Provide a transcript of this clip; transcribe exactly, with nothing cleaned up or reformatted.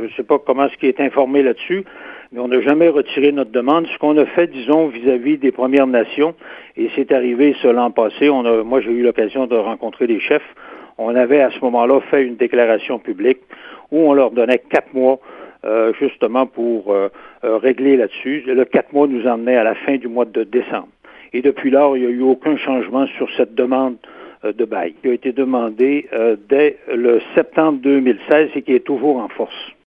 ne sais pas comment ce qui est informé là-dessus, mais on n'a jamais retiré notre demande. Ce qu'on a fait, disons, vis-à-vis des Premières Nations, et c'est arrivé ce l'an passé, on a, moi j'ai eu l'occasion de rencontrer des chefs, on avait à ce moment-là fait une déclaration publique où on leur donnait quatre mois euh, justement pour euh, euh, régler là-dessus. Le quatre mois nous emmenait à la fin du mois de décembre. Et depuis lors, il n'y a eu aucun changement sur cette demande euh, de bail qui a été demandée euh, dès le septembre deux mille seize et qui est toujours en force.